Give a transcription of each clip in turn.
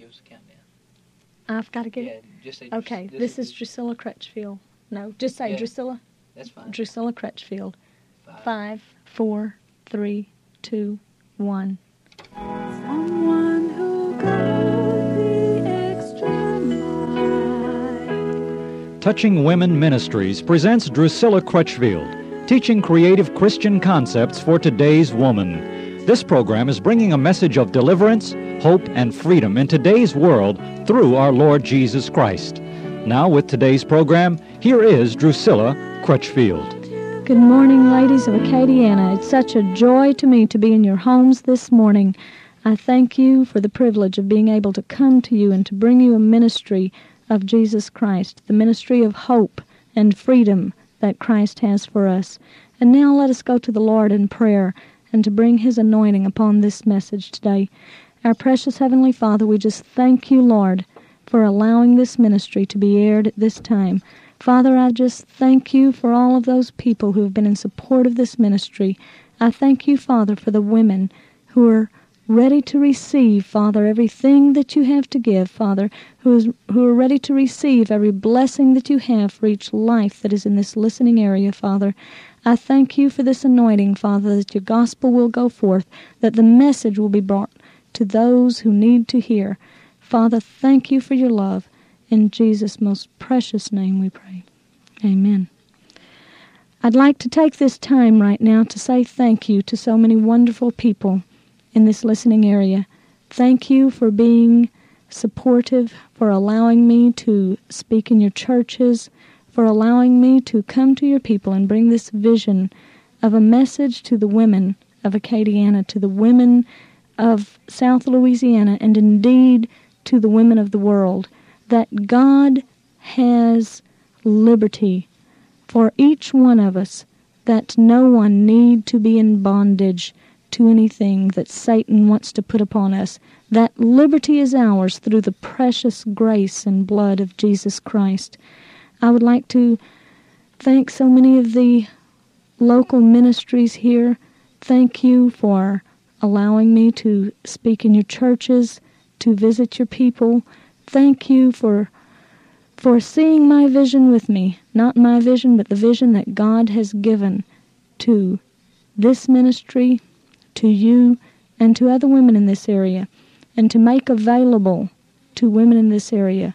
us the countdown. I've got to get it? Just say... Okay, this is Drusilla Crutchfield. No, just say Drusilla. That's fine. Drusilla Crutchfield. 5, 4, 3, 2, 1. Someone who goes the extra mile. Touching Women Ministries presents Drusilla Crutchfield, teaching creative Christian concepts for today's woman. This program is bringing a message of deliverance, hope, and freedom in today's world through our Lord Jesus Christ. Now, with today's program, here is Drusilla Crutchfield. Good morning, ladies of Acadiana. It's such a joy to me to be in your homes this morning. I thank you for the privilege of being able to come to you and to bring you a ministry of Jesus Christ, the ministry of hope and freedom that Christ has for us. And now let us go to the Lord in prayer and to bring His anointing upon this message today. Our precious Heavenly Father, we just thank you, Lord, for allowing this ministry to be aired at this time. Father, I just thank you for all of those people who have been in support of this ministry. I thank you, Father, for the women who are ready to receive, Father, everything that you have to give, Father, who are ready to receive every blessing that you have for each life that is in this listening area, Father. I thank you for this anointing, Father, that your gospel will go forth, that the message will be brought to those who need to hear. Father, thank you for your love. In Jesus' most precious name we pray. Amen. I'd like to take this time right now to say thank you to so many wonderful people in this listening area. Thank you for being supportive, for allowing me to speak in your churches, for allowing me to come to your people and bring this vision of a message to the women of Acadiana, to the women of South Louisiana, and indeed to the women of the world, that God has liberty for each one of us, that no one need to be in bondage to anything that Satan wants to put upon us. That liberty is ours through the precious grace and blood of Jesus Christ. I would like to thank so many of the local ministries here. Thank you for allowing me to speak in your churches, to visit your people. Thank you for seeing my vision with me. Not my vision, but the vision that God has given to this ministry, to you, and to other women in this area, and to make available to women in this area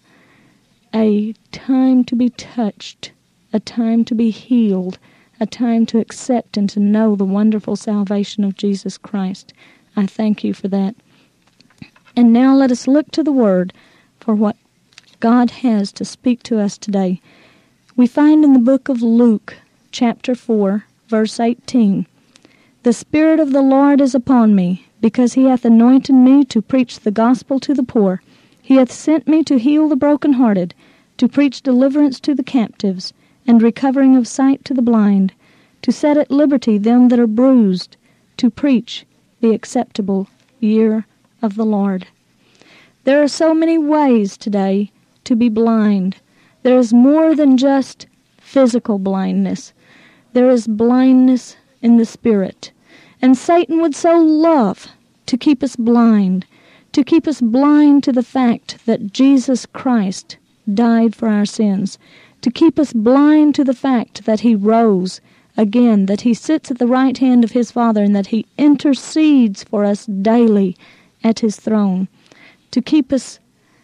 a time to be touched, a time to be healed, a time to accept and to know the wonderful salvation of Jesus Christ. I thank you for that. And now let us look to the Word for what God has to speak to us today. We find in the book of Luke, chapter 4, verse 18, "The Spirit of the Lord is upon me, because He hath anointed me to preach the gospel to the poor. He hath sent me to heal the brokenhearted, to preach deliverance to the captives, and recovering of sight to the blind, to set at liberty them that are bruised, to preach the acceptable year of the Lord." There are so many ways today to be blind. There is more than just physical blindness. There is blindness in the spirit. And Satan would so love to keep us blind to the fact that Jesus Christ died for our sins, to keep us blind to the fact that He rose again, that He sits at the right hand of His Father, and that He intercedes for us daily at His throne, to keep us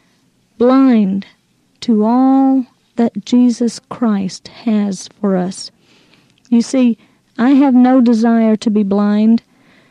blind to all that Jesus Christ has for us. You see, I have no desire to be blind.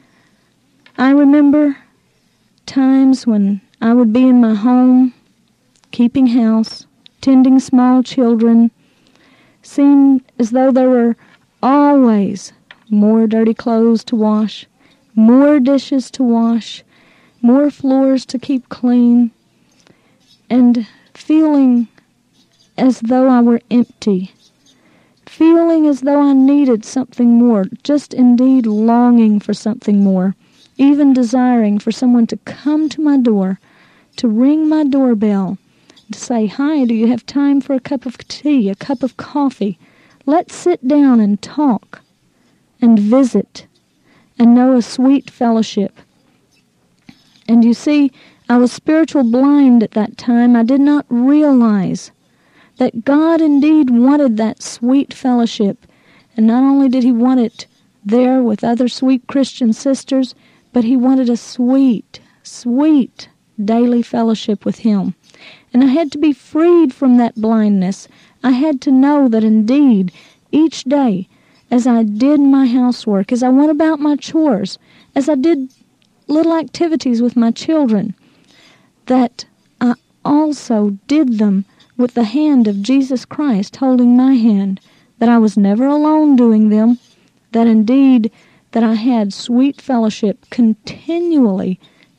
I remember times when I would be in my home, keeping house, tending small children, seemed as though there were always more dirty clothes to wash, more dishes to wash, more floors to keep clean, and feeling as though I were empty, feeling as though I needed something more, just indeed longing for something more, even desiring for someone to come to my door, to ring my doorbell, to say, "Hi, do you have time for a cup of tea, a cup of coffee? Let's sit down and talk and visit and know a sweet fellowship." And you see, I was spiritual blind at that time. I did not realize that God indeed wanted that sweet fellowship. And not only did he want it there with other sweet Christian sisters, but he wanted a sweet, sweet daily fellowship with him. And I had to be freed from that blindness. I had to know that indeed, each day, as I did my housework, as I went about my chores, as I did little activities with my children, that I also did them with the hand of Jesus Christ holding my hand, that I was never alone doing them, that indeed that I had sweet fellowship continually.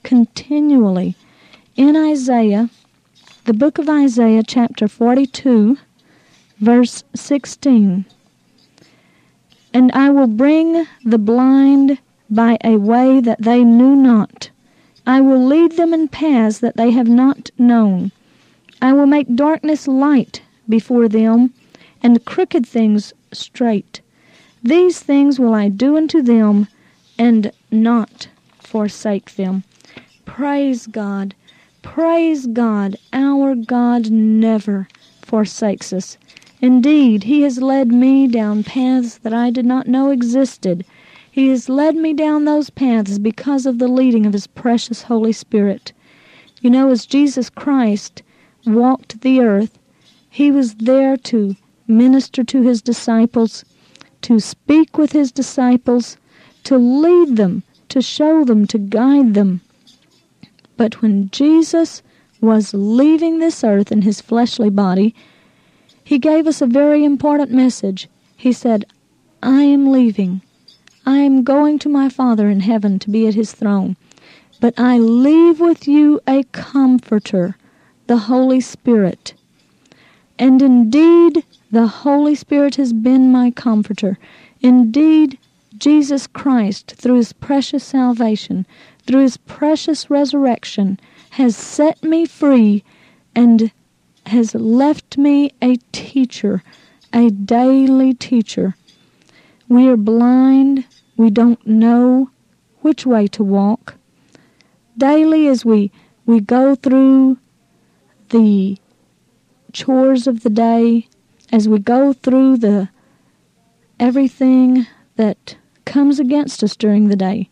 In Isaiah, the book of Isaiah, chapter 42, verse 16, "And I will bring the blind by a way that they knew not. I will lead them in paths that they have not known. I will make darkness light before them, and crooked things straight. These things will I do unto them, and not forsake them." Praise God. Praise God. Our God never forsakes us. Indeed, he has led me down paths that I did not know existed. He has led me down those paths because of the leading of his precious Holy Spirit. You know, as Jesus Christ walked the earth, he was there to minister to his disciples, to speak with his disciples, to lead them, to show them, to guide them. But when Jesus was leaving this earth in his fleshly body, he gave us a very important message. He said, "I am leaving. I am going to my Father in heaven to be at his throne. But I leave with you a Comforter, the Holy Spirit." And indeed, the Holy Spirit has been my Comforter. Indeed, Jesus Christ, through his precious salvation, through his precious resurrection, has set me free and has left me a teacher, a daily teacher. We are blind. We don't know which way to walk. Daily, as we go through the chores of the day, as we go through everything that comes against us during the day,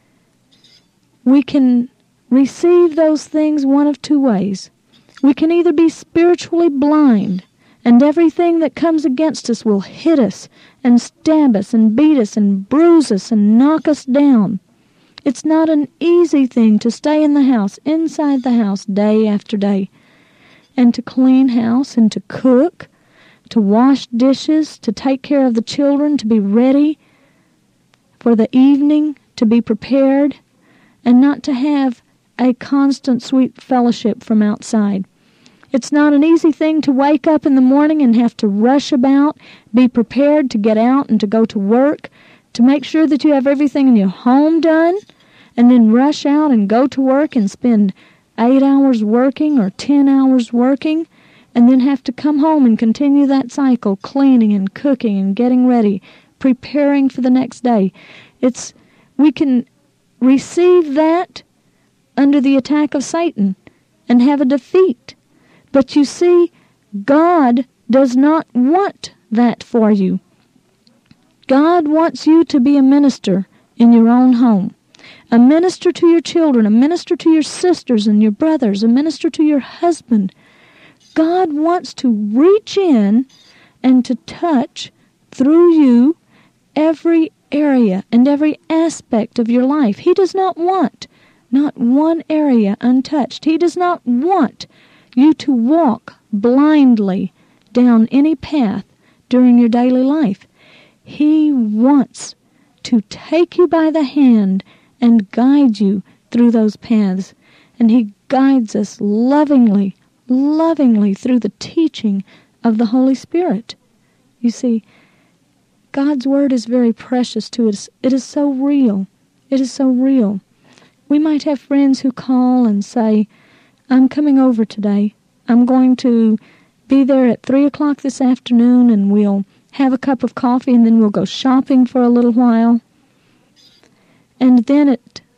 we can receive those things one of two ways. We can either be spiritually blind, and everything that comes against us will hit us and stab us and beat us and bruise us and knock us down. It's not an easy thing to stay in the house, inside the house, day after day, and to clean house and to cook, to wash dishes, to take care of the children, to be ready for the evening, to be prepared, and not to have a constant sweet fellowship from outside. It's not an easy thing to wake up in the morning and have to rush about, be prepared to get out and to go to work, to make sure that you have everything in your home done, and then rush out and go to work and spend 8 hours working or 10 hours working, and then have to come home and continue that cycle, cleaning and cooking and getting ready, preparing for the next day. We can receive that under the attack of Satan and have a defeat. But you see, God does not want that for you. God wants you to be a minister in your own home, a minister to your children, a minister to your sisters and your brothers, a minister to your husband. God wants to reach in and to touch through you every area and every aspect of your life. He does not want not one area untouched. He does not want you to walk blindly down any path during your daily life. He wants to take you by the hand and guide you through those paths. And he guides us lovingly through the teaching of the Holy Spirit. You see, God's Word is very precious to us. It is so real. It is so real. We might have friends who call and say, "I'm coming over today. I'm going to be there at 3 o'clock this afternoon, and we'll have a cup of coffee, and then we'll go shopping for a little while." And then at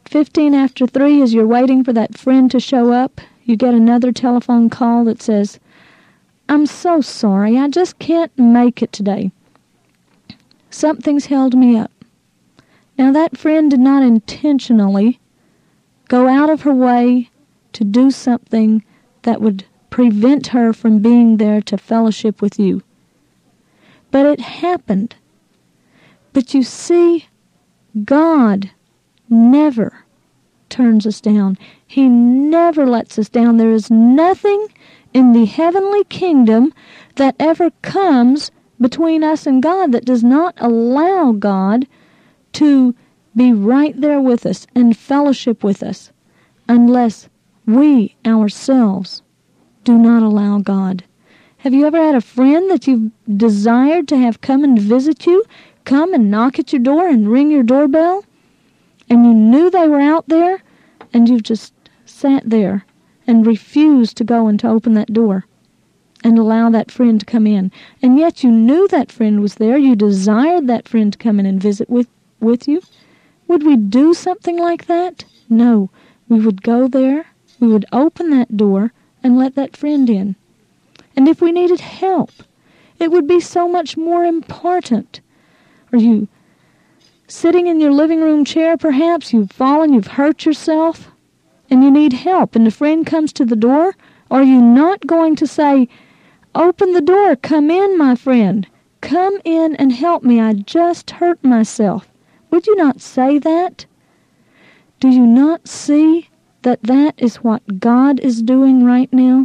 15 after 3, as you're waiting for that friend to show up, you get another telephone call that says, "I'm so sorry, I just can't make it today. Something's held me up." Now that friend did not intentionally go out of her way to do something that would prevent her from being there to fellowship with you. But it happened. But you see, God never turns us down. He never lets us down. There is nothing in the heavenly kingdom that ever comes between us and God that does not allow God to be right there with us and fellowship with us, unless we ourselves do not allow God. Have you ever had a friend that you've desired to have come and visit you, come and knock at your door and ring your doorbell, and you knew they were out there, and you've just sat there and refused to go and to open that door and allow that friend to come in? And yet you knew that friend was there. You desired that friend to come in and visit with you. Would we do something like that? No. We would go there, we would open that door, and let that friend in. And if we needed help, it would be so much more important. Are you sitting in your living room chair, perhaps? You've fallen, you've hurt yourself, and you need help, and the friend comes to the door? Are you not going to say, "Open the door, come in, my friend. Come in and help me, I just hurt myself"? Would you not say that? Do you not see that that is what God is doing right now?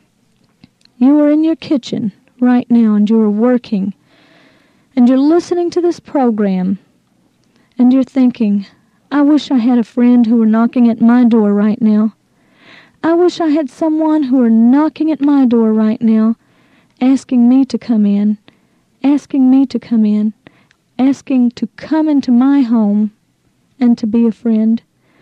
You are in your kitchen right now, and you are working, and you're listening to this program, and you're thinking, "I wish I had a friend who were knocking at my door right now. I wish I had someone who were knocking at my door right now, asking me to come in, asking me to come in, asking to come into my home and to be a friend."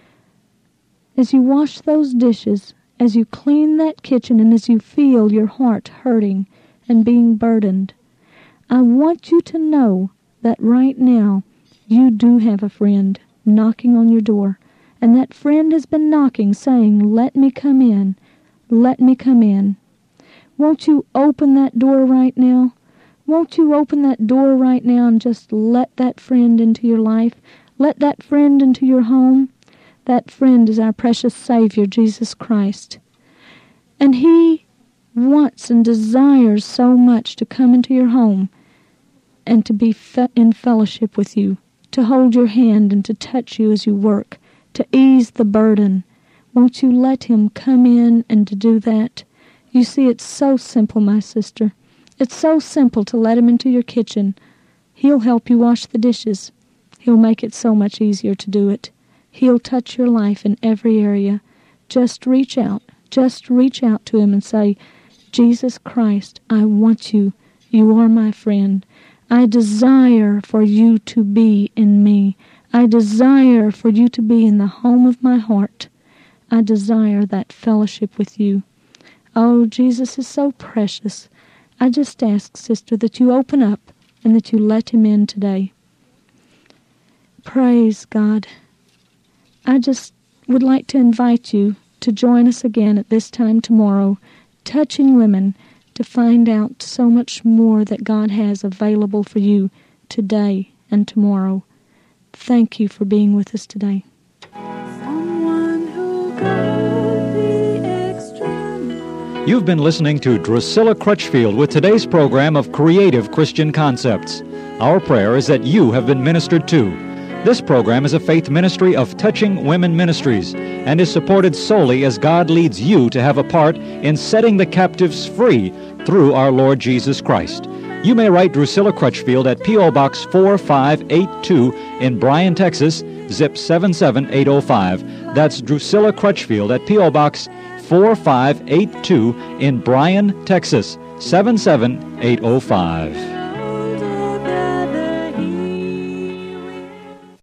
As you wash those dishes, as you clean that kitchen, and as you feel your heart hurting and being burdened, I want you to know that right now you do have a friend knocking on your door, and that friend has been knocking, saying, "Let me come in, let me come in." Won't you open that door right now? Won't you open that door right now and just let that friend into your life? Let that friend into your home. That friend is our precious Savior, Jesus Christ. And He wants and desires so much to come into your home and to be in fellowship with you, to hold your hand and to touch you as you work, to ease the burden. Won't you let Him come in and to do that? You see, it's so simple, my sister. It's so simple to let Him into your kitchen. He'll help you wash the dishes. He'll make it so much easier to do it. He'll touch your life in every area. Just reach out. Just reach out to Him and say, "Jesus Christ, I want you. You are my friend. I desire for you to be in me. I desire for you to be in the home of my heart. I desire that fellowship with you." Oh, Jesus is so precious. I just ask, sister, that you open up and that you let Him in today. Praise God. I just would like to invite you to join us again at this time tomorrow, Touching Women, to find out so much more that God has available for you today and tomorrow. Thank you for being with us today. Someone who got the extra. You've been listening to Drusilla Crutchfield with today's program of Creative Christian Concepts. Our prayer is that you have been ministered to. This program is a faith ministry of Touching Women Ministries and is supported solely as God leads you to have a part in setting the captives free through our Lord Jesus Christ. You may write Drusilla Crutchfield at P.O. Box 4582 in Bryan, Texas, zip 77805. That's Drusilla Crutchfield at P.O. Box 4582 in Bryan, Texas, 77805.